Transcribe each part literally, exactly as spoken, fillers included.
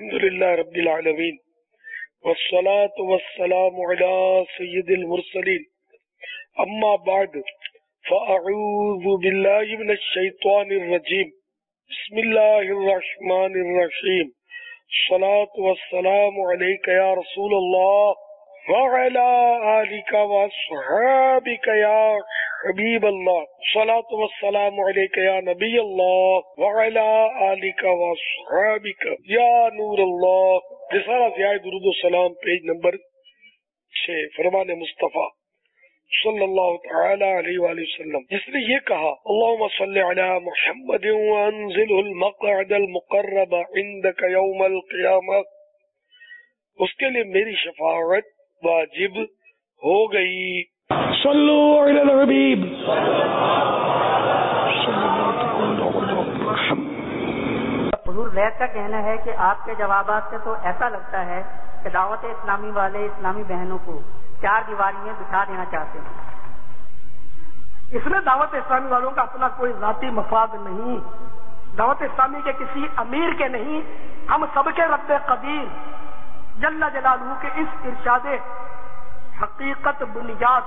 الحمد للہ رب العالمین والصلاة والسلام على سید المرسلین اما بعد فاعوذ باللہ من الشیطان الرجیم بسم اللہ الرحمن الرحیم الصلاة والسلام علیک یا رسول اللہ وعلى آلک واصحابک یا حبیب اللہ الصلاة والسلام علیک یا نبی اللہ وعلى آلک واصحابک یا نور اللہ۔ رسالہ ضیاء درود و سلام پیج نمبر چھ، فرمان مصطفیٰ صلی اللہ تعالی علیہ وآلہ وسلم، جس نے یہ کہا اللہم صلی علی محمد وانزلہ المقعد المقرب عندک یوم القیامہ، اس کے لیے میری شفاعت واجب ہو گئی۔ صلو علی الحبیب۔ حضور زید کا کہنا ہے کہ آپ کے جوابات سے تو ایسا لگتا ہے کہ دعوت اسلامی والے اسلامی بہنوں کو چار دیواری میں بٹھا دینا چاہتے ہیں۔ اس میں دعوت اسلامی والوں کا اپنا کوئی ذاتی مفاد نہیں، دعوت اسلامی کے کسی امیر کے نہیں، ہم سب کے رب قدیر جل جلالہ کے اس ارشاد حقیقت بنیاد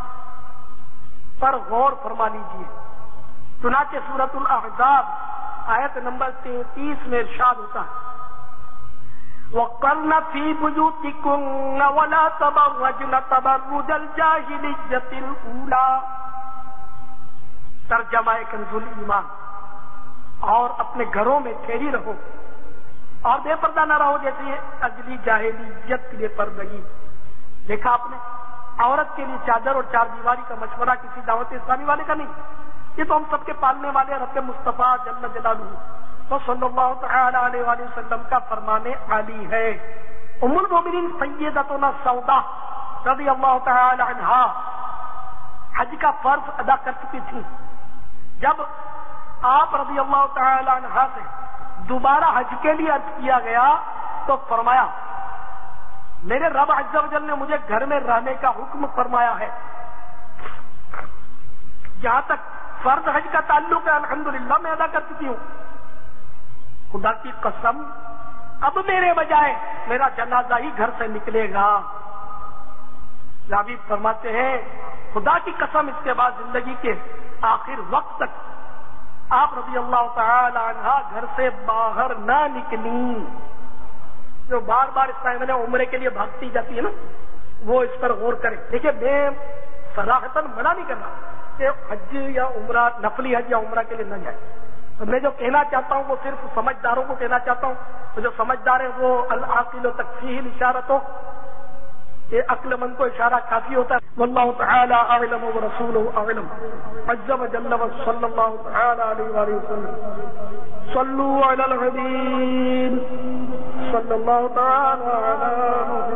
پر غور فرما لیجیے۔ چنانچہ سورۃ الاحزاب آیت نمبر تینتیس میں ارشاد ہوتا ہے وَقَرْنَ فِي بُيُوتِكُنَّ وَلَا تَبَرَّجْنَ تَبَرُّجَ الْجَاهِلِيَّةِ الْأُولَىٰ۔ ترجمہ کنز الایمان، اور اپنے گھروں میں ٹھہری رہو اور بے پردہ نہ رہو جیسے اجلی جاہلیت کے لیے پردگی۔ دیکھا آپ نے، عورت کے لیے چادر اور چار دیواری کا مشورہ کسی دعوت اسلامی والے کا نہیں، یہ تو ہم سب کے پالنے والے رب مصطفیٰ جل جلالہ تو صلی اللہ تعالی علیہ وآلہ وسلم کا فرمان عالی ہے۔ ام المومنین سیدتنا سودا رضی اللہ تعالی عنہا حج کا فرض ادا کر چکی تھی۔ جب آپ رضی اللہ تعالی عنہا سے دوبارہ حج کے لیے عرض کیا گیا تو فرمایا میرے رب عز و جل نے مجھے گھر میں رہنے کا حکم فرمایا ہے۔ جہاں تک فرض حج کا تعلق ہے الحمدللہ میں ادا کر چکی ہوں، خدا کی قسم اب میرے بجائے میرا جنازہ ہی گھر سے نکلے گا۔ راوی فرماتے ہیں خدا کی قسم اس کے بعد زندگی کے آخر وقت تک آپ رضی اللہ تعالی عنہ گھر سے باہر نہ نکلی۔ جو بار بار اس ٹائم میں عمرے کے لیے بھاگتی جاتی ہے نا، وہ اس پر غور کریں۔ دیکھیے میں صراحتاً منع نہیں کر رہا کہ حج یا عمرہ، نفلی حج یا عمرہ کے لیے نہ جائے، میں جو کہنا چاہتا ہوں وہ صرف سمجھداروں کو کہنا چاہتا ہوں، تو جو سمجھدار ہیں وہ العاقل و تکفیہ الاشارۃ ہو، کہ عقل مند کو اشارہ کافی ہوتا ہے۔ واللہ تعالی اعلم ورسولہ اعلم عز وجل وصلی اللہ تعالی علیہ وآلہ وسلم۔ صلو علی الحبیب صلی اللہ تعالی علی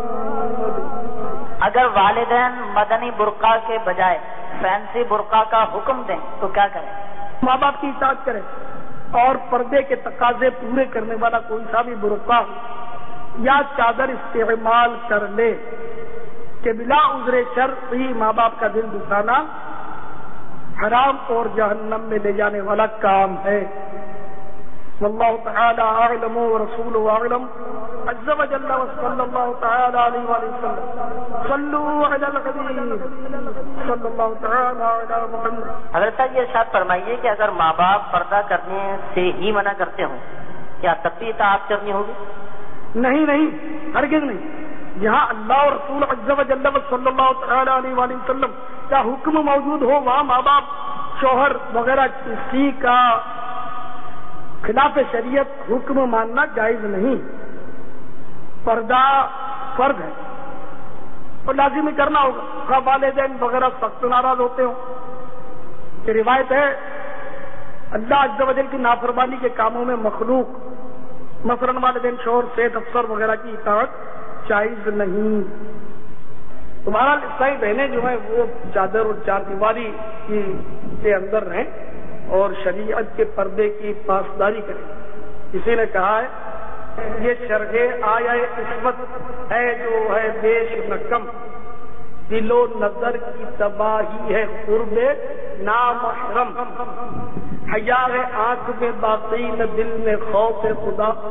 محمد۔ اگر والدین مدنی برقع کے بجائے فینسی برقع کا حکم دیں تو کیا کریں؟ ماں باپ کی اطاعت کریں اور پردے کے تقاضے پورے کرنے والا کوئی سا بھی برقع یا چادر استعمال کر لے کہ بلا عذر شرعی ماں باپ کا دل دکھانا حرام اور جہنم میں لے جانے والا کام ہے۔ واللہ تعالی اعلم ورسولہ اعلم عز وجل وصلی اللہ تعالی علیہ وآلہ وسلم۔ صلو علی الحبیب صلی اللہ تعالی علی محمد۔ حضرت صاحب یہ ارشاد فرمائیے کہ اگر ماں باپ پردہ کرنے سے ہی منع کرتے ہوں کیا تب بھی اطاعت کرنی ہوگی؟ نہیں نہیں، ہرگز نہیں۔ جہاں اللہ اور رسول عز وجل صلی اللہ تعالی علیہ وآلہ وسلم کا حکم موجود ہو وہاں ماں باپ، شوہر وغیرہ کسی کا خلاف شریعت حکم ماننا جائز نہیں۔ پردہ فرض ہے اور لازمی کرنا ہوگا، خواہ والدین وغیرہ سخت ناراض ہوتے ہوں۔ یہ روایت ہے اللہ عز و جل کی نافرمانی کے کاموں میں مخلوق مثلاً والدین، شوہر، سیٹ افسر وغیرہ کی اطاعت جائز نہیں۔ تمہارا عیسائی بہنیں جو ہیں وہ چادر اور چار دیواری کی کے اندر رہیں اور شریعت کے پردے کی پاسداری کریں۔ کسی نے کہا ہے یہ شرح آیا عصمت ہے جو ہے بیش نہ کم، دل و نظر کی تباہی ہے قرب نامحرم، حیا ہے آنکھ میں باقی نہ دل میں خوف خدا،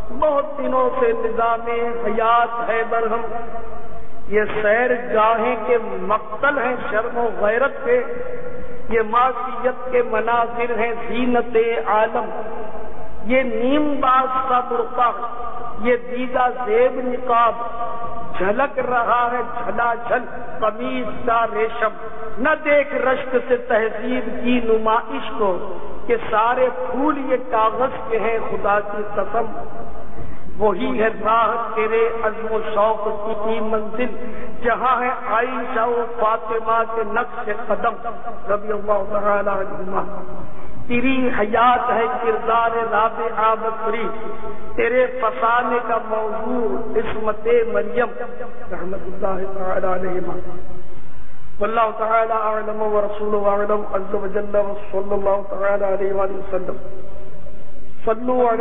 بہت دنوں سے نظام حیات ہے برہم، یہ سیر گاہیں کے مقتل ہیں شرم و غیرت کے، یہ معصیت کے مناظر ہیں زینت عالم، یہ نیم باز کا برقع، یہ دیدہ زیب نقاب، جھلک رہا ہے جھلا جھل قمیص کا ریشم، نہ دیکھ رشک سے تہذیب کی نمائش کو کہ سارے پھول یہ کاغذ کے ہیں خدا کی قسم، وہی ہے راہ تیرے عزم و شوق کی منزل جہاں ہے عائشہ و فاطمہ کے نقش قدم رضی اللہ تعالی عنہما، تیری حیات ہے کردار رابعہ بصری، تیرے فسانے کا موضوع عصمت مریم رحمت اللہ تعالی علیہما، واللہ تعالی اعلم ورسولہ اعلم عز وجل وصلی اللہ تعالی علیہ وآلہ وسلم۔ صلو علی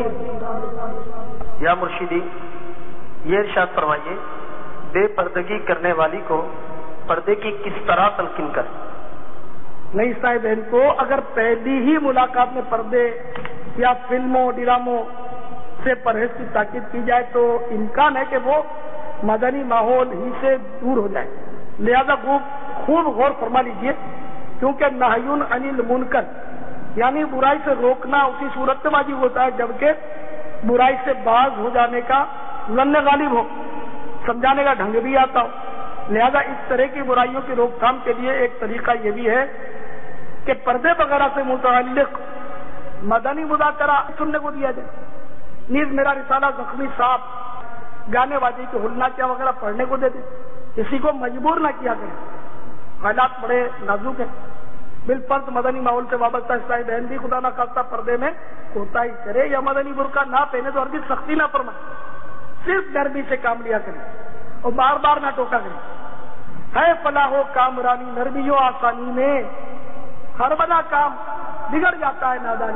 الحبیب۔ یا مرشدی، یہ ارشاد فرمائیے بے پردگی کرنے والی کو پردے کی کس طرح تلقین کریں؟ نہیں صاحب بہن کو اگر پہلی ہی ملاقات میں پردے یا فلموں ڈراموں سے پرہیز کی تاکید کی جائے تو امکان ہے کہ وہ مدنی ماحول ہی سے دور ہو جائے، لہذا خوب غور فرما لیجئے، کیونکہ نہی عن المنکر یعنی برائی سے روکنا اسی صورت میں واجب ہوتا ہے جبکہ برائی سے باز ہو جانے کا ظن غالب ہو، سمجھانے کا ڈھنگ بھی آتا ہو، لہذا اس طرح کی برائیوں کی روک تھام کے لیے ایک طریقہ یہ بھی ہے کہ پردے وغیرہ سے متعلق مدنی مذاکرہ سننے کو دیا جائے، نیز میرا رسالہ زخمی صاحب گانے بازی کے ہلناکیاں وغیرہ پڑھنے کو دے دے، کسی کو مجبور نہ کیا کرے، حالات بڑے نازک ہیں، بالفرض مدنی ماحول سے وابستہ عیسائی بہن بھی خدا نہ خواستہ پردے میں کوتاہی کرے یا مدنی برقع نہ پہنے تو ہرگز سختی نہ فرمائے، صرف نرمی سے کام لیا کرے اور بار بار نہ ٹوکا کرے، ہے فلاح و کامرانی نرمی و آسانی میں، ہر بنا کام بگڑ جاتا ہے نادانی،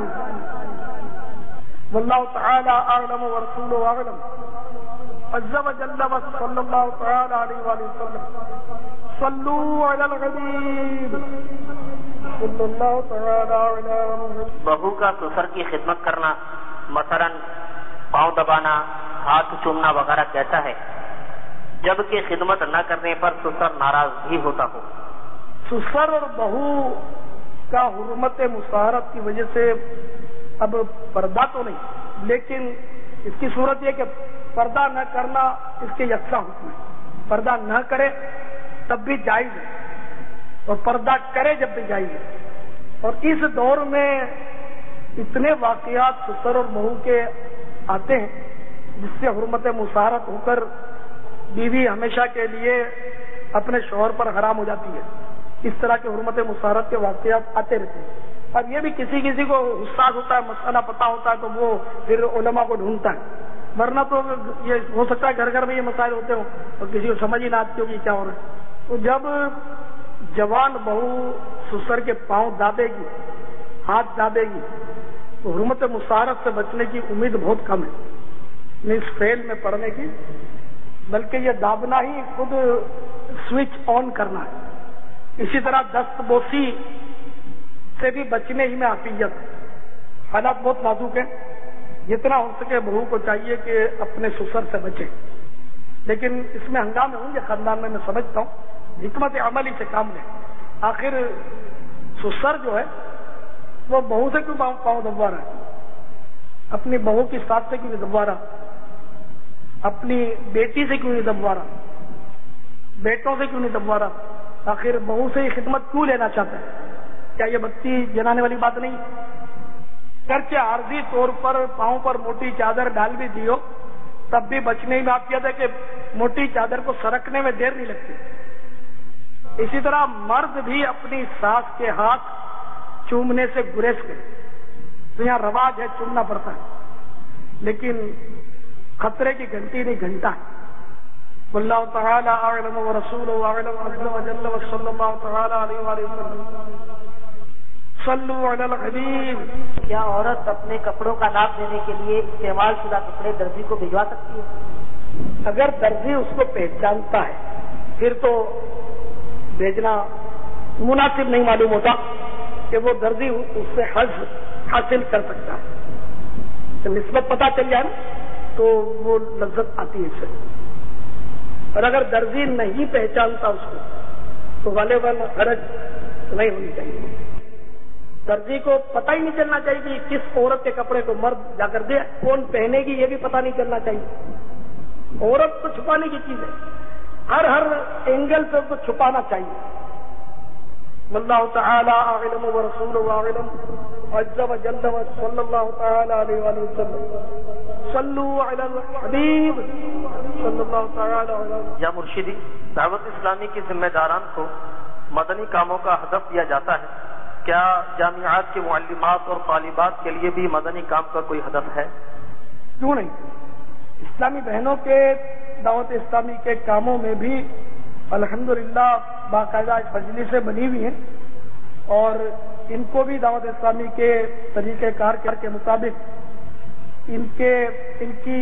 واللہ تعالی اعلم ورسولہ اعلم عز وجل وصلی اللہ تعالی علیہ وآلہ وسلم۔ صلو علی الحبیب صلی اللہ تعالی علیہ وسلم۔ بہو کا سسر کی خدمت کرنا مثلا پاؤں دبانا، ہاتھ چومنا وغیرہ کیسا ہے جبکہ خدمت نہ کرنے پر سسر ناراض بھی ہوتا ہو؟ سسر اور بہو کا حرمت مصاہرت کی وجہ سے اب پردہ تو نہیں، لیکن اس کی صورت یہ کہ پردہ نہ کرنا اس کے یکساں حکم ہے، پردہ نہ کرے تب بھی جائز ہے اور پردہ کرے جب بھی جائز ہے، اور اس دور میں اتنے واقعات سسر اور بہو کے آتے ہیں جس سے حرمت مصاہرت ہو کر بیوی ہمیشہ کے لیے اپنے شوہر پر حرام ہو جاتی ہے، اس طرح کے حرمت مصاہرت کے واقعات آتے رہتے ہیں۔ اب یہ بھی کسی کسی کو حساس ہوتا ہے، مسئلہ پتہ ہوتا ہے تو وہ پھر علماء کو ڈھونڈتا ہے، ورنہ تو یہ ہو سکتا ہے گھر گھر میں یہ مسائل ہوتے ہوں اور کسی کو سمجھ ہی نہ آتی ہوگی کیا ہو رہا ہے۔ تو جب جوان بہو سسر کے پاؤں دابے گی، ہاتھ دابے گی تو حرمت مصاہرت سے بچنے کی امید بہت کم ہے، نہیں اس فیل میں پڑنے کی، بلکہ یہ دابنا ہی خود سوئچ آن کرنا ہے۔ اسی طرح دست بوسی سے بھی بچنے ہی میں عافیت ہے، حالات بہت نازک ہیں، جتنا ہو سکے بہو کو چاہیے کہ اپنے سسر سے بچے، لیکن اس میں ہنگامے ہوں گے خاندان میں، میں سمجھتا ہوں حکمت عملی سے کام لیں۔ آخر سسر جو ہے وہ بہو سے کیوں پاؤں دبوا رہا ہے، اپنی بہو کی ساتھ سے کیوں نہیں دبوا رہا، اپنی بیٹی سے کیوں نہیں دبوا رہا، بیٹوں سے کیوں نہیں دبوا رہا، آخر بہو سے یہ خدمت کیوں لینا چاہتا ہے؟ کیا یہ بتی جلانے والی بات نہیں؟ گرچہ عارضی طور پر پاؤں پر موٹی چادر ڈال بھی دیو تب بھی بچنے میں عافیت ہے کہ موٹی چادر کو سرکنے میں دیر نہیں لگتی۔ اسی طرح مرد بھی اپنی ساس کے ہاتھ چومنے سے گریز کرے، تو یہاں رواج ہے چومنا پڑتا ہے، لیکن خطرے کی گھنٹی نہیں گھنٹا ہے۔ واللہ تعالی اعلم ورسولہ اعلم عز وجل وصلی اللہ تعالی علیہ وآلہ وسلم۔ صلو علی الحبیب۔ کیا عورت اپنے کپڑوں کا ناپ دینے کے لیے استعمال شدہ کپڑے درزی کو بھجوا سکتی ہے؟ اگر درزی اس کو پہچانتا ہے پھر تو بھیجنا مناسب نہیں معلوم ہوتا کہ وہ درزی اس سے حج حاصل کر سکتا ہے، نسبت پتہ چل جائے تو وہ لذت آتی ہے اس سے. اور اگر درزی نہیں پہچانتا اس کو تو غالباً حرج نہیں ہونی چاہیے. درزی کو پتہ ہی نہیں چلنا چاہیے کہ کس عورت کے کپڑے کو مرد جا کر دے, کون پہنے گی یہ بھی پتہ نہیں چلنا چاہیے. عورت تو چھپانے کی چیز ہے, ہر ہر اینگل سے اس کو چھپانا چاہیے. واللہ تعالی اعلم ورسولہ اعلم عز وجل صلی اللہ تعالی علیہ وآلہ وسلم صلو علی الحبیب صلی اللہ تعالی علیہ وسلم. یا مرشدی, دعوت اسلامی کی ذمہ داران کو مدنی کاموں کا ہدف دیا جاتا ہے, کیا جامعات کے معلمات اور طالبات کے لیے بھی مدنی کام کا کوئی ہدف ہے؟ کیوں نہیں. اسلامی بہنوں کے دعوت اسلامی کے کاموں میں بھی الحمدللہ باقاعدہ مجلسیں بنی ہوئی ہیں, اور ان کو بھی دعوت اسلامی کے طریقہ کار کے مطابق ان کے ان کی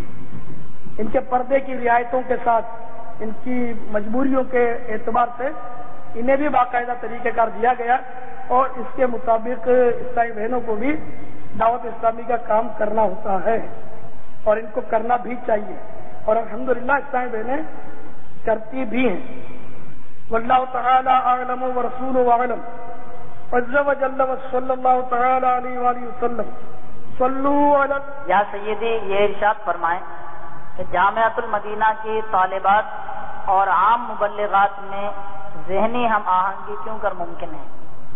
ان کے پردے کی رعایتوں کے ساتھ, ان کی مجبوریوں کے اعتبار سے انہیں بھی باقاعدہ طریقہ کار دیا گیا, اور اس کے مطابق اسلامی بہنوں کو بھی دعوت اسلامی کا کام کرنا ہوتا ہے, اور ان کو کرنا بھی چاہیے, اور الحمدللہ اسلامی بہنیں کرتی بھی ہیں. واللہ تعالی اعلم ورسولہ اعلم عز وجل صلی اللہ تعالی علیہ وآلہ وسلم صلو علی. یا سیدی, یہ ارشاد فرمائیں کہ جامعۃ المدینہ کی طالبات اور عام مبلغات میں ذہنی ہم آہنگی کیوں کر ممکن ہے؟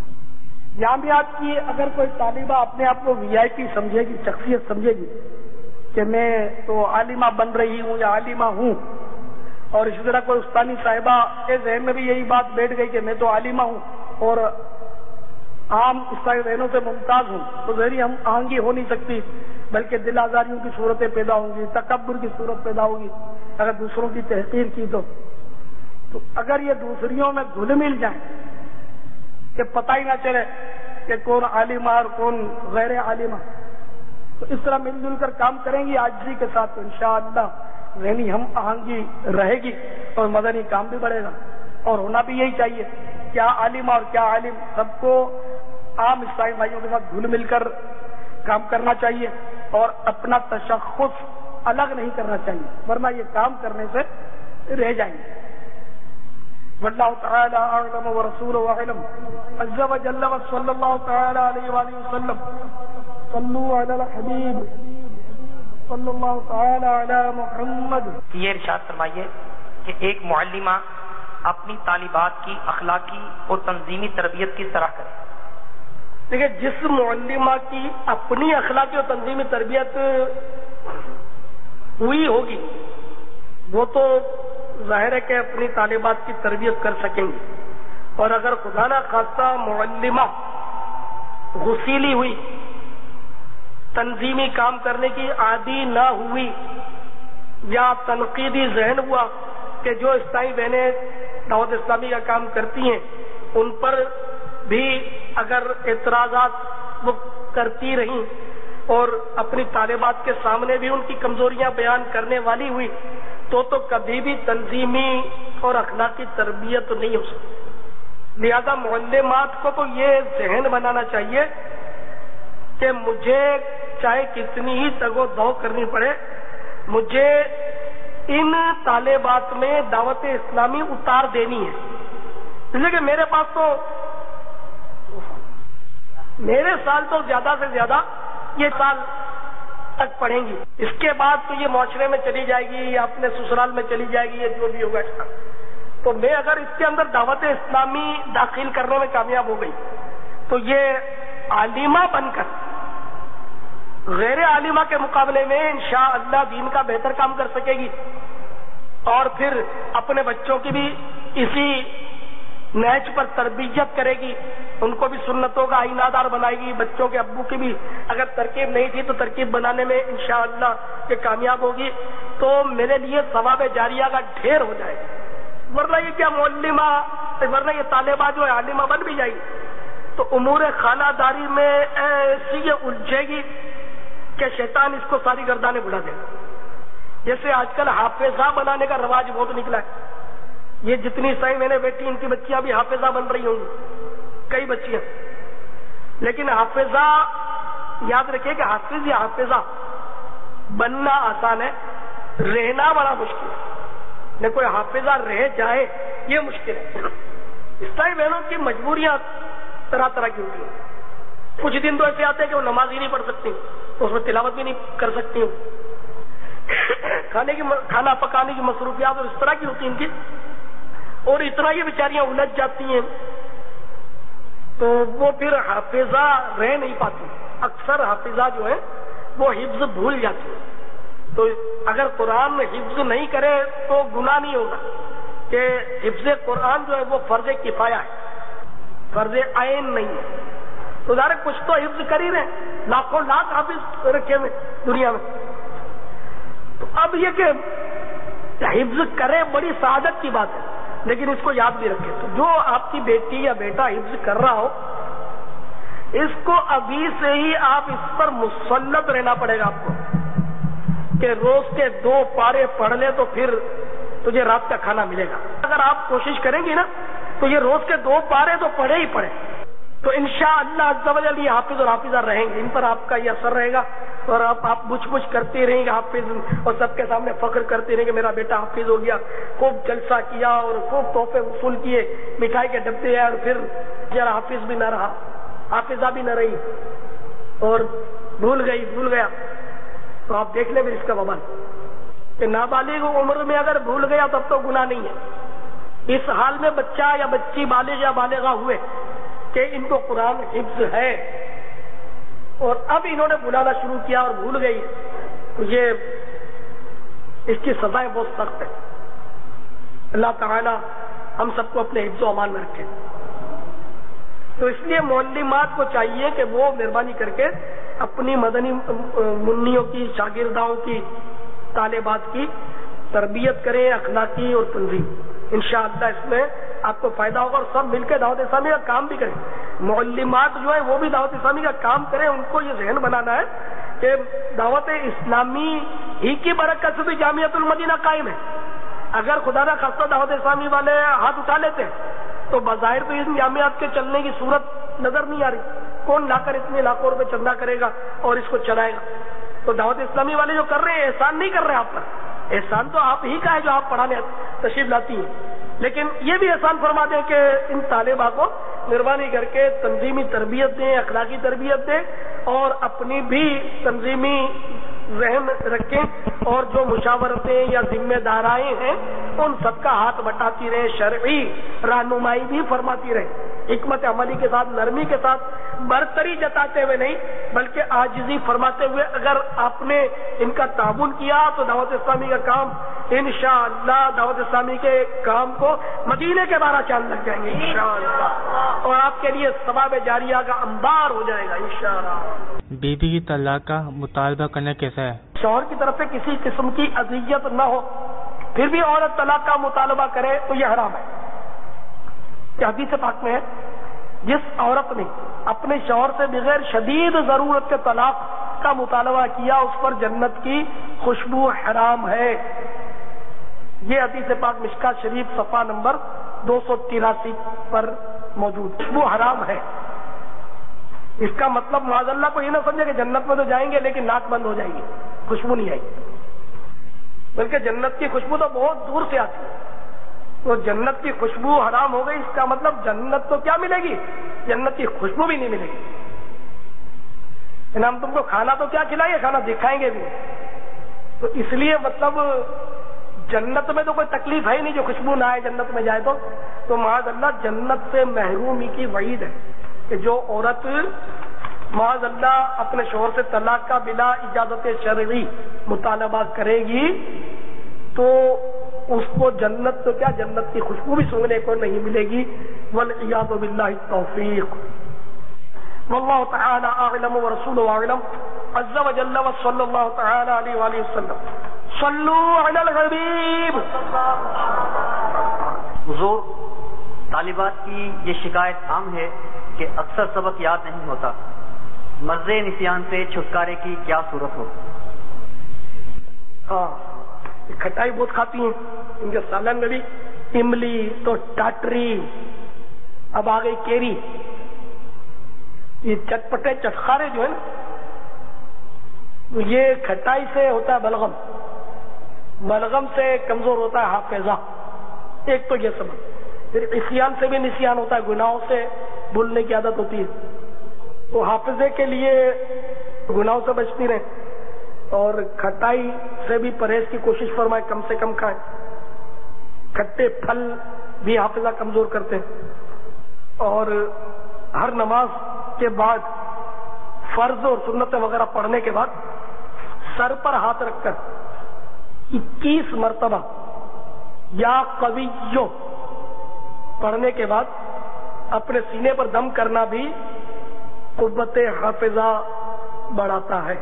جامعات کی اگر کوئی طالبہ اپنے آپ کو وی آئی پی سمجھے گی, شخصیت سمجھے گی کہ میں تو عالمہ بن رہی ہوں یا عالمہ ہوں, اور اسی طرح کوئی استانی صاحبہ کے ذہن میں بھی یہی بات بیٹھ گئی کہ میں تو عالمہ ہوں اور عام اسلامی بہنوں سے ممتاز ہوں, تو ذہنی ہم آہنگی ہو نہیں سکتی, بلکہ دل آزاریوں کی صورتیں پیدا ہوں گی, تکبر کی صورت پیدا ہوگی اگر دوسروں کی تحقیر کی تو. تو اگر یہ دوسریوں میں گھل مل جائیں کہ پتہ ہی نہ چلے کہ کون عالمہ اور کون غیر عالمہ, تو اس طرح مل جل کر کام کریں گی عاجزی کے ساتھ, تو انشاءاللہ ذہنی ہم آہنگی رہے گی اور مدنی کام بھی بڑھے گا. اور ہونا بھی یہی چاہیے, کیا عالمہ اور کیا عالم, سب کو عام اسلامی بھائیوں کے ساتھ گھل مل کر کام کرنا چاہیے, اور اپنا تشخص الگ نہیں کرنا چاہیے, ورنہ یہ کام کرنے سے رہ جائیں گے. واللہ تعالی اعلم ورسولہ اعلم عز وجل صلی اللہ تعالی علیہ وآلہ وسلم صلو علی الحبیب صلی اللہ تعالی علی محمد. یہ ارشاد فرمائیے کہ ایک معلمہ اپنی طالبات کی اخلاقی اور تنظیمی تربیت کس طرح کرے؟ دیکھیں, جس معلمہ کی اپنی اخلاقی اور تنظیمی تربیت ہوئی ہوگی وہ تو ظاہر ہے کہ اپنی طالبات کی تربیت کر سکیں گی, اور اگر خدا نہ خواستہ معلمہ غسیلی ہوئی, تنظیمی کام کرنے کی عادی نہ ہوئی, یا تنقیدی ذہن ہوا کہ جو اسلامی بہنیں دعوت اسلامی کا کام کرتی ہیں ان پر بھی اگر اعتراضات وہ کرتی رہیں, اور اپنی طالبات کے سامنے بھی ان کی کمزوریاں بیان کرنے والی ہوئی, تو تو کبھی بھی تنظیمی اور اخلاقی تربیت نہیں ہو سکتی. لہذا معلمات کو تو یہ ذہن بنانا چاہیے کہ مجھے چاہے کتنی ہی تگ و دو کرنی پڑے, مجھے ان طالبات میں دعوت اسلامی اتار دینی ہے. اس لیے کہ میرے پاس تو میرے سال تو زیادہ سے زیادہ یہ سال تک پڑھیں گی, اس کے بعد تو یہ معاشرے میں چلی جائے گی یا اپنے سسرال میں چلی جائے گی, یہ جو بھی ہوگا اس کا. تو میں اگر اس کے اندر دعوت اسلامی داخل کرنے میں کامیاب ہو گئی تو یہ عالمہ بن کر غیر عالمہ کے مقابلے میں انشاءاللہ دین کا بہتر کام کر سکے گی, اور پھر اپنے بچوں کی بھی اسی نہج پر تربیت کرے گی, ان کو بھی سنتوں کا آئینہ دار بنائے گی. بچوں کے ابو کی بھی اگر ترکیب نہیں تھی تو ترکیب بنانے میں انشاءاللہ یہ کامیاب ہوگی, تو میرے لیے ثواب جاریہ کا ڈھیر ہو جائے گا. ورنہ یہ کیا معلمہ, ورنہ یہ طالبہ جو ہے عالمہ بن بھی جائے گی تو امور خانہ داری میں ایسی یہ الجھے گی کہ شیطان اس کو ساری گردانیں بڑھا دے گا. جیسے آج کل حافظہ بنانے کا رواج بہت نکلا ہے, یہ جتنی صحیح میں نے بیٹی ان کی بچیاں بھی حافظہ بن رہی ہوں گی, کئی بچیاں, لیکن حافظہ یاد رکھیے کہ حافظ یا حافظہ بننا آسان ہے، رہنا بڑا مشکل ہے۔ نہ کوئی حافظہ رہ جائے یہ مشکل ہے۔ اسلامی بہنوں کی مجبوریاں طرح طرح کی ہوتی ہیں۔ کچھ دن تو ایسے آتے ہیں کہ وہ نماز ہی نہیں پڑھ سکتی، اس میں تلاوت بھی نہیں کر سکتی ہوں، کھانے کی کھانا پکانے کی مصروفیات اور اس طرح کی ہوتی ہیں ان کی، اور اتنا یہ بیچاریاں الجھ جاتی ہیں تو وہ پھر حافظہ رہ نہیں پاتی۔ اکثر حافظہ جو ہے وہ حفظ بھول جاتی ہے۔ تو اگر قرآن حفظ نہیں کرے تو گناہ نہیں ہوگا کہ حفظ قرآن جو ہے وہ فرض کفایہ ہے، فرض عین نہیں ہے۔ تو ظاہر کچھ تو حفظ کر ہی رہے، لاکھوں لاکھ حافظ رکھے ہوئے دنیا میں۔ تو اب یہ کہ حفظ کرے بڑی سعادت کی بات ہے، لیکن اس کو یاد بھی رکھے۔ تو جو آپ کی بیٹی یا بیٹا حفظ کر رہا ہو، اس کو ابھی سے ہی آپ اس پر مسلط رہنا پڑے گا آپ کو کہ روز کے دو پارے پڑھ لے تو پھر تجھے رات کا کھانا ملے گا۔ اگر آپ کوشش کریں گی نا تو یہ روز کے دو پارے تو پڑھے ہی پڑھے، تو انشاءاللہ عز و جل یہ حافظ اور حافظہ رہیں گے، ان پر آپ کا یہ اثر رہے گا، اور آپ آپ بچ بچ کرتے رہیں گے حافظ، اور سب کے سامنے فخر کرتے رہیں گے میرا بیٹا حافظ ہو گیا، خوب جلسہ کیا اور خوب تحفے وصول کیے، مٹھائی کے ڈبے ہیں، اور پھر ذرا حافظ بھی نہ رہا، حافظہ بھی نہ رہی، اور بھول گئی بھول گیا۔ تو آپ دیکھ لیں پھر اس کا وبال کہ نابالغ عمر میں اگر بھول گیا تب تو گناہ نہیں ہے۔ اس حال میں بچہ یا بچی بالغ یا بالغہ ہوئے کہ ان کو قرآن حفظ ہے اور اب انہوں نے بلانا شروع کیا اور بھول گئی، تو یہ اس کی سزائیں بہت سخت ہے۔ اللہ تعالی ہم سب کو اپنے حفظ و امان میں رکھے۔ تو اس لیے معلمات کو چاہیے کہ وہ مہربانی کر کے اپنی مدنی منیوں کی، شاگرداؤں کی، طالبات کی تربیت کریں، اخلاقی اور تنظیم۔ انشاءاللہ اس میں آپ کو فائدہ ہوگا، اور سب مل کے دعوت اسلامی کا کام بھی کریں۔ معلمات جو ہے وہ بھی دعوت اسلامی کا کام کریں، ان کو یہ ذہن بنانا ہے کہ دعوت اسلامی ہی کی برکت سے بھی جامعۃ المدینہ قائم ہے۔ اگر خدا نہ خواستہ دعوت اسلامی والے ہاتھ اٹھا لیتے تو بظاہر تو ان جامعات کے چلنے کی صورت نظر نہیں آ رہی۔ کون لا کر اتنے لاکھوں روپے چندہ کرے گا اور اس کو چلائے گا؟ تو دعوت اسلامی والے جو کر رہے ہیں احسان نہیں کر رہے آپ پر، احسان تو آپ ہی کا ہے جو آپ پڑھانے تشریف لاتی ہیں، لیکن یہ بھی احسان فرما دیں کہ ان طالبہ کو مہربانی کر کے تنظیمی تربیت دیں، اخلاقی تربیت دیں، اور اپنی بھی تنظیمی ذہن رکھیں، اور جو مشاورتیں یا ذمہ دارائیں ہیں ان سب کا ہاتھ بٹاتی رہیں، شرعی رہنمائی بھی فرماتی رہیں، حکمت عملی کے ساتھ، نرمی کے ساتھ، برتری جتاتے ہوئے نہیں بلکہ عاجزی فرماتے ہوئے۔ اگر آپ نے ان کا تعاون کیا تو دعوت اسلامی کا کام انشاءاللہ، دعوت اسلامی کے کام کو مدینے کے بارہ چاند لگ جائیں گے انشاءاللہ، اور آپ کے لیے ثواب جاریہ کا انبار ہو جائے گا انشاءاللہ۔ بیوی کی طلاق کا مطالبہ کرنا کیسا ہے؟ شوہر کی طرف سے کسی قسم کی اذیت نہ ہو، پھر بھی عورت طلاق کا مطالبہ کرے تو یہ حرام ہے۔ کہ حدیث پاک میں ہے جس عورت نے اپنے شوہر سے بغیر شدید ضرورت کے طلاق کا مطالبہ کیا اس پر جنت کی خوشبو حرام ہے۔ یہ حدیث پاک مشکات شریف صفحہ نمبر دو سو تراسی پر موجود، خوشبو حرام ہے۔ اس کا مطلب معاذ اللہ کو یہ نہ سمجھے کہ جنت میں تو جائیں گے لیکن ناک بند ہو جائے گی، خوشبو نہیں آئے گی، بلکہ جنت کی خوشبو تو بہت دور سے آتی ہے۔ تو جنت کی خوشبو حرام ہو گئی، اس کا مطلب جنت تو کیا ملے گی، جنت کی خوشبو بھی نہیں ملے گی۔ ہم تم کو کھانا تو کیا کھلائیں، کھانا دکھائیں گے بھی، تو اس لیے مطلب جنت میں تو کوئی تکلیف ہے ہی نہیں جو خوشبو نہ آئے جنت میں جائے تو تو معاذ اللہ جنت سے محرومی کی وعید ہے کہ جو عورت معاذ اللہ اپنے شوہر سے طلاق کا بلا اجازت شرعی مطالبہ کرے گی تو اس کو جنت تو کیا، جنت کی خوشبو بھی سونگنے کو نہیں ملے گی۔ والعیاذ باللہ التوفیق۔ واللہ تعالی اعلم ورسولہ اعلم عز وجل وصلی اللہ تعالی علیہ وآلہ وسلم۔ صلو علی الحبیب۔ حضور، طالبات کی یہ شکایت عام ہے کہ اکثر سبق یاد نہیں ہوتا، مزے نسیان سے چھٹکارے کی کیا صورت ہو؟ ہاں، کھٹائی بہت کھاتی ہیں، ان کے سالن میں بھی املی تو ٹاٹری، اب آ گئی کیری، یہ چٹپٹے چٹخارے جو ہیں نا یہ کھٹائی سے ہوتا ہے بلغم، بلغم سے کمزور ہوتا ہے حافظہ، ایک تو یہ سبب۔ پھر عصیان سے بھی نسیان ہوتا ہے، گناہوں سے بھولنے کی عادت ہوتی ہے، تو حافظے کے لیے گناہوں سے بچتی رہے، اور کھٹائی سے بھی پرہیز کی کوشش فرمائے، کم سے کم کھائے۔ کھٹے پھل بھی حافظہ کمزور کرتے ہیں، اور ہر نماز کے بعد فرض اور سنتیں وغیرہ پڑھنے کے بعد سر پر ہاتھ رکھ کر اکیس مرتبہ یا قویو پڑھنے کے بعد اپنے سینے پر دم کرنا بھی قوت حافظہ بڑھاتا ہے۔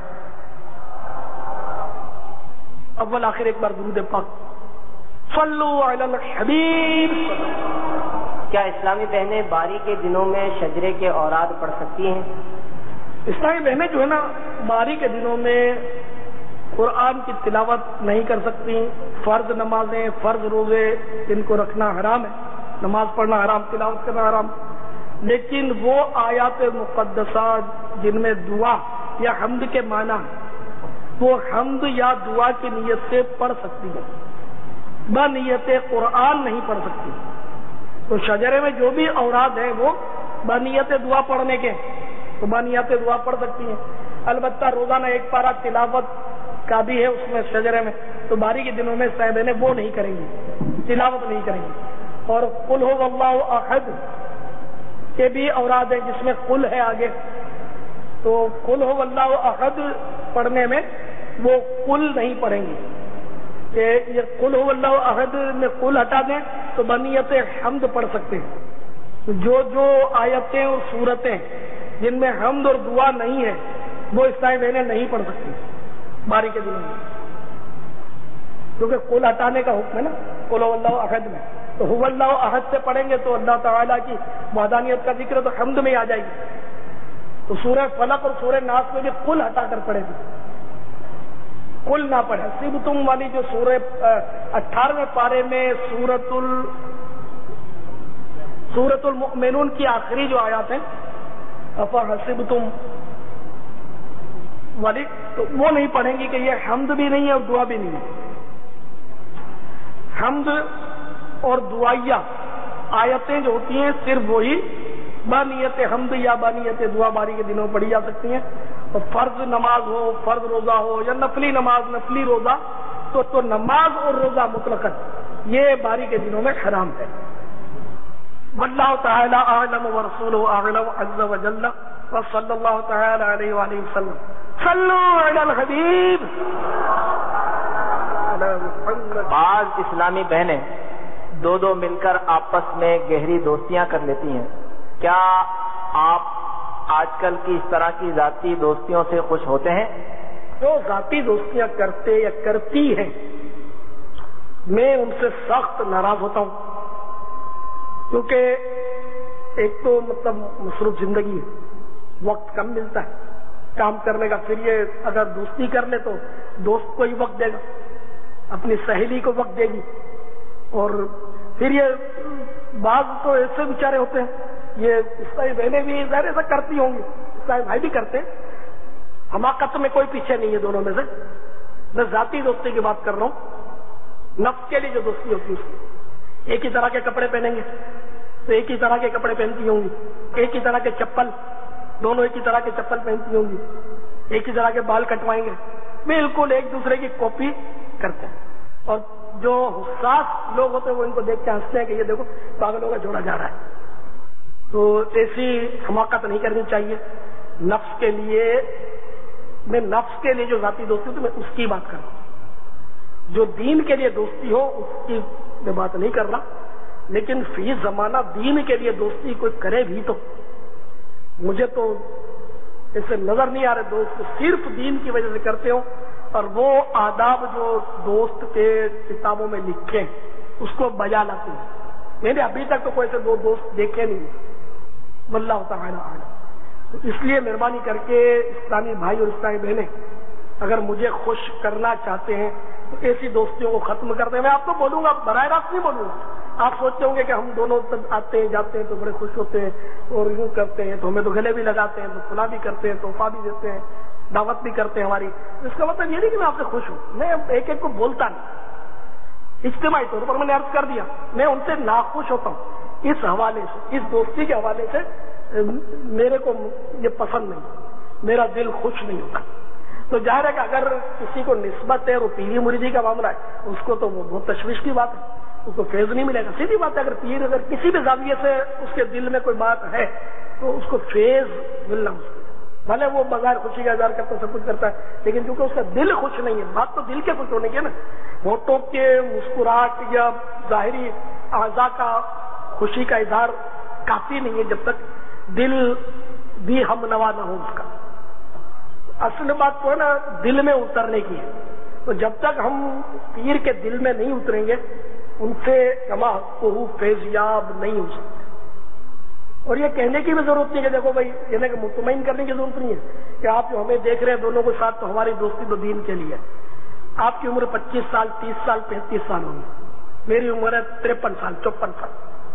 اول آخر ایک بار درود پاک صلو علی الحبیب۔ کیا اسلامی بہنیں باری کے دنوں میں شجرے کے اوراد پڑھ سکتی ہیں؟ اسلامی بہنیں جو ہے نا باری کے دنوں میں قرآن کی تلاوت نہیں کر سکتی، فرض نمازیں، فرض روزے ان کو رکھنا حرام ہے، نماز پڑھنا حرام، تلاوت کرنا حرام، لیکن وہ آیات مقدسات جن میں دعا یا حمد کے معنی ہے وہ حمد یا دعا کی نیت سے پڑھ سکتی ہے، بنیت قرآن نہیں پڑھ سکتی۔ تو شجرے میں جو بھی اوراد ہیں وہ بنیت دعا پڑھنے کے، تو بنیت دعا پڑھ سکتی ہیں۔ البتہ روزانہ ایک پارہ تلاوت کا بھی ہے اس میں شجرے میں، تو باری کے دنوں میں صاحبیں وہ نہیں کریں گی، تلاوت نہیں کریں گی۔ اور قل هو اللہ احد کے بھی اوراد ہے جس میں قل ہے آگے، تو قل هو اللہ احد پڑھنے میں وہ قل نہیں پڑھیں گی، کہ یہ قل هو اللہ احد میں قل ہٹا دیں تو بنیت حمد پڑھ سکتے ہیں۔ جو جو آیتیں اور صورتیں جن میں حمد اور دعا نہیں ہے وہ اسلامی بہنیں نہیں پڑھ سکتی باری کے دنوں میں، کیونکہ قل ہٹانے کا حکم ہے نا قل هو اللہ احد میں، تو هو اللہ احد سے پڑھیں گے تو اللہ تعالیٰ کی وحدانیت کا ذکر تو حمد میں آ جائے گی، تو سورہ فلق اور سورہ ناس میں بھی قل ہٹا کر پڑھے گی، قل نہ پڑھے۔ حسبتم والی جو سورہ اٹھارہویں پارے میں سورت ال سورت المؤمنون کی آخری جو آیات ہیں افا حسبتم والی، تو وہ نہیں پڑھیں گی کہ یہ حمد بھی نہیں ہے اور دعا بھی نہیں ہے۔ حمد اور دعائیہ آیتیں جو ہوتی ہیں صرف وہی بانیت حمد یا بانیت دعا باری کے دنوں پڑھی جا سکتی ہیں، اور فرض نماز ہو، فرض روزہ ہو، یا نفلی نماز نفلی روزہ تو تو نماز اور روزہ مطلقاً یہ باری کے دنوں میں حرام ہے۔ واللہ تعالی اعلم ورسولہ اعلم عز وجل وصلی اللہ تعالی علیہ وآلہ وسلم۔ صلو علی الحبیب۔ بعض اسلامی بہنیں دو دو مل کر آپس میں گہری دوستیاں کر لیتی ہیں، کیا آپ آج کل کی اس طرح کی ذاتی دوستیوں سے خوش ہوتے ہیں؟ جو ذاتی دوستیاں کرتے یا کرتی ہیں میں ان سے سخت ناراض ہوتا ہوں، کیونکہ ایک تو مطلب مصروف زندگی ہے، وقت کم ملتا ہے کام کرنے کا، پھر یہ اگر دوستی کر لے تو دوست کو ہی وقت دے گا، اپنی سہیلی کو وقت دے گی، اور پھر یہ بعض تو ایسے بیچارے ہوتے ہیں، یہ اسلامی بہنیں بھی ظاہر ایسا کرتی ہوں گی، اسلامی بھائی بھی کرتے ہیں، حماقت میں کوئی پیچھے نہیں ہے دونوں میں سے، میں ذاتی دوستی کی بات کر رہا ہوں، نفس کے لیے جو دوستی ہوتی ہے اس کی، ایک ہی طرح کے کپڑے پہنیں گے تو ایک ہی طرح کے کپڑے پہنتی ہوں گی، ایک ہی طرح کے چپل، دونوں ایک ہی طرح کے چپل پہنتی ہوں گی، ایک ہی طرح کے بال کٹوائیں گے، بالکل ایک دوسرے کی کاپی کرتے ہیں، اور جو حساس لوگ ہوتے ہیں وہ ان کو دیکھ کے ہنستے ہیں کہ یہ دیکھو پاگلوں کا جوڑا جا رہا ہے۔ تو ایسی حماقت نہیں کرنی چاہیے۔ نفس کے لیے میں نفس کے لیے جو ذاتی دوستی ہوتی ہے میں اس کی بات کر رہا ہوں، جو دین کے لیے دوستی ہو اس کی میں بات نہیں کر رہا، لیکن فی زمانہ دین کے لیے دوستی کوئی کرے بھی تو مجھے تو ایسے نظر نہیں آ رہے دوست صرف دین کی وجہ سے کرتے ہو، اور وہ آداب جو دوست کے کتابوں میں لکھے ہیں اس کو بجا لاتے ہیں۔ میں نے ابھی تک تو کوئی ایسے دو دوست دیکھے نہیں، واللہ تعالی اعلم۔ تو اس لیے مہربانی کر کے اسلامی بھائی اور اسلامی بہنیں اگر مجھے خوش کرنا چاہتے ہیں تو ایسی دوستیوں کو ختم کر دیں۔ میں آپ کو بولوں گا، براہ راست نہیں بولوں گا، آپ سوچتے ہوں گے کہ ہم دونوں آتے ہیں جاتے ہیں تو بڑے خوش ہوتے ہیں اور یوں کرتے ہیں تو ہمیں تو گلے بھی لگاتے ہیں تو فلاں بھی کرتے ہیں تحفہ بھی دیتے ہیں، دعوت بھی کرتے ہیں ہماری. اس کا مطلب یہ نہیں کہ میں آپ سے خوش ہوں, میں ایک ایک کو بولتا نہیں, اجتماعی طور پر میں نے عرض کر دیا میں ان سے ناخوش ہوتا ہوں. اس حوالے سے, اس دوستی کے حوالے سے میرے کو یہ پسند نہیں, میرا دل خوش نہیں ہوتا. تو ظاہر ہے کہ اگر کسی کو نسبت ہے, وہ پیری مریدی کا معاملہ ہے, اس کو تو وہ بہت تشویش کی بات ہے, اس کو فیض نہیں ملے گا. سیدھی بات ہے, اگر پیر اگر کسی بھی زاویے سے اس کے دل میں کوئی بات ہے تو اس کو فیض ملنا مشکل ہے. بھلے وہ بغیر خوشی کا اظہار کرتا ہے, سب کچھ کرتا ہے, لیکن چونکہ اس کا دل خوش نہیں ہے, بات تو دل کے خوش ہونے کی ہے نا. ہوٹوں کے مسکراہٹ یا ظاہری اعضاء کا خوشی کا اظہار کافی نہیں ہے جب تک دل بھی ہم نوا نہ ہو اس کا. اصل بات تو ہے نا دل میں اترنے کی ہے. تو جب تک ہم پیر کے دل میں نہیں اتریں گے ان سے کما کو فیضیاب نہیں ہو سکتے. اور یہ کہنے کی بھی ضرورت نہیں کہ دیکھو بھائی, کہنے کہ مطمئن کرنے کی ضرورت نہیں ہے کہ آپ جو ہمیں دیکھ رہے ہیں دونوں کے ساتھ, تو ہماری دوستی تو دین کے لیے. آپ کی عمر پچیس سال, تیس سال, پینتیس سال ہوگی, میری عمر ہے ترپن سال, چوپن سال.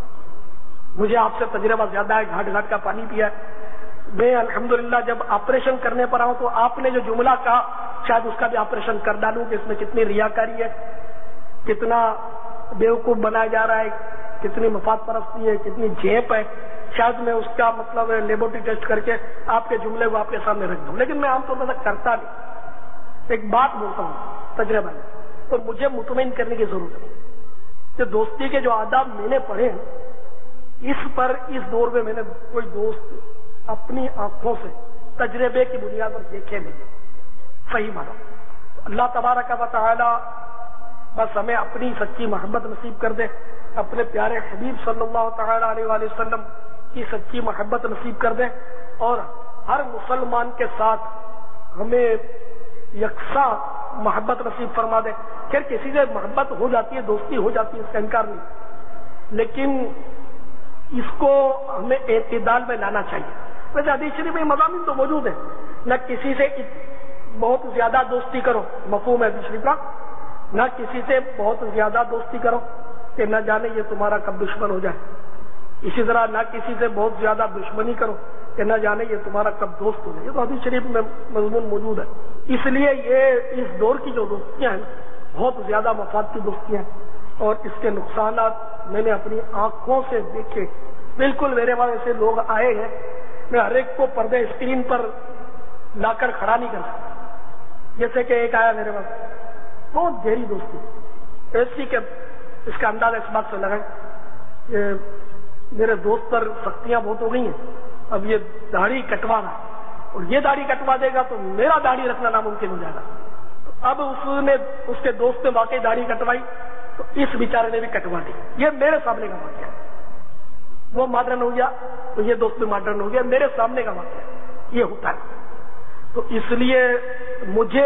مجھے آپ سے تجربہ زیادہ ہے, گھاٹ گھاٹ کا پانی پیا ہے. میں الحمدللہ جب آپریشن کرنے پر آؤں تو آپ نے جو جملہ کہا شاید اس کا بھی آپریشن کر ڈالوں کہ اس میں کتنی ریاکاری ہے, کتنا بیوقوف بنایا جا رہا ہے, کتنی مفاد پرستی ہے, کتنی جھیپ ہے. شاید میں اس کا مطلب لیبورٹری ٹیسٹ کر کے آپ کے جملے کو آپ کے سامنے رکھ دوں, لیکن میں عام طور پر کرتا نہیں. ایک بات بولتا ہوں تجربہ میں, تو مجھے مطمئن کرنے کی ضرورت ہے کہ دوستی کے جو آداب میں نے پڑھے ہیں اس پر اس دور میں میں نے کوئی دوست اپنی آنکھوں سے تجربے کی بنیاد پر دیکھے نہیں. صحیح مانا اللہ تبارک و تعالی بس ہمیں اپنی سچی محبت نصیب کر دے, اپنے پیارے حبیب صلی اللہ تعالی علیہ وآلہ وسلم کی سچی محبت نصیب کر دے, اور ہر مسلمان کے ساتھ ہمیں یکساں محبت نصیب فرما دے. پھر کسی سے محبت ہو جاتی ہے, دوستی ہو جاتی ہے, اس کا انکار نہیں, لیکن اس کو ہمیں اعتدال میں لانا چاہیے. ویسے حدیث شریف میں مضامین تو موجود ہیں, نہ کسی سے بہت زیادہ دوستی کرو, مفہوم ہے حدیث شریف کا, نہ کسی سے بہت زیادہ دوستی کرو کہ نہ جانے یہ تمہارا کب دشمن ہو جائے. اسی طرح نہ کسی سے بہت زیادہ دشمنی کرو کہ نہ جانے یہ تمہارا کب دوست ہو جائے. یہ تو حدیث شریف میں مضمون موجود ہے. اس لیے یہ اس دور کی جو دوستیاں ہیں بہت زیادہ مفاد کی دوستیاں ہیں, اور اس کے نقصانات میں نے اپنی آنکھوں سے دیکھے. بالکل میرے پاس ایسے لوگ آئے ہیں, میں ہر ایک کو پردے اسکرین پر لا کر کھڑا نہیں کر سکتا. جیسے کہ ایک آیا میرے پاس, بہت گہری دوستی ایسی کہ اس کا اندازہ اس بات سے لگائیں کہ میرے دوست پر سختیاں بہت ہو گئی ہیں, اب یہ داڑھی کٹوا رہا ہے, اور یہ داڑھی کٹوا دے گا تو میرا داڑھی رکھنا ناممکن ہو جائے گا. اب اس نے اس کے دوست نے واقعی داڑھی کٹوائی تو اس بیچارے نے بھی کٹوا دی. یہ میرے سامنے کا واقعہ ہے. وہ ماڈرن ہو گیا تو یہ دوست بھی ماڈرن ہو گیا, میرے سامنے کا واقعہ ہے. یہ ہوتا ہے. تو اس لیے مجھے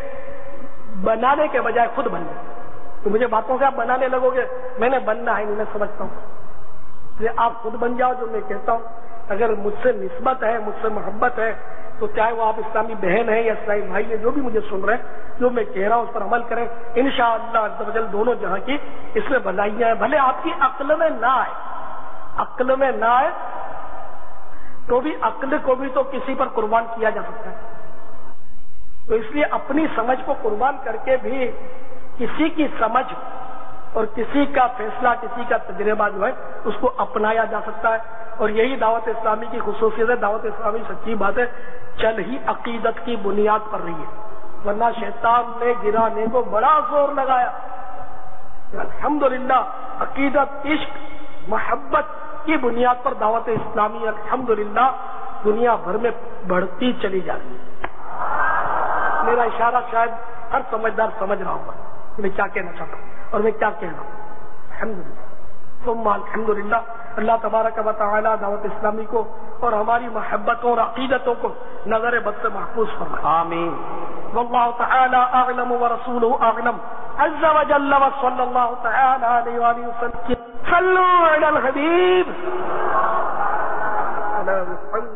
بنانے کے بجائے خود بننا, تو مجھے باتوں سے آپ بنانے لگو گے, میں نے بننا ہے, میں سمجھتا ہوں. اس لیے آپ خود بن جاؤ. جو میں کہتا ہوں اگر مجھ سے نسبت ہے, مجھ سے محبت ہے, تو چاہے وہ آپ اسلامی بہن ہیں یا اسلامی بھائی ہیں, جو بھی مجھے سن رہے ہیں, جو میں کہہ رہا ہوں اس پر عمل کریں. انشاءاللہ عز و جل دونوں جہاں کی اس میں بھلائیاں ہیں. بھلے آپ کی عقل میں نہ آئے, عقل میں نہ آئے تو بھی عقل کو بھی تو کسی پر قربان کیا جا سکتا ہے. تو اس لیے اپنی سمجھ کو قربان کر کے بھی کسی کی سمجھ اور کسی کا فیصلہ, کسی کا تجربہ جو ہے اس کو اپنایا جا سکتا ہے. اور یہی دعوت اسلامی کی خصوصیت ہے. دعوت اسلامی سچی بات ہے, چل ہی عقیدت کی بنیاد پر رہی ہے, ورنہ شیطان نے گرانے کو بڑا زور لگایا. الحمدللہ عقیدت, عشق, محبت کی بنیاد پر دعوت اسلامی الحمدللہ دنیا بھر میں بڑھتی چلی جا رہی ہے. میرا اشارہ شاید ہر سمجھدار سمجھ رہا ہوگا میں کیا کہنا چاہتا ہوں اور میں کیا کہہ رہا ہوں. الحمدللہ ثم الحمدللہ. اللہ تبارک و تعالی دعوت اسلامی کو اور ہماری محبتوں اور عقیدتوں کو نظر بد سے محفوظ فرمائے. آمین. واللہ تعالی اعلم ورسولہ اعلم عز وجل وصلی اللہ تعالی علیہ وآلہ وسلم. صلوا علی الحبیب.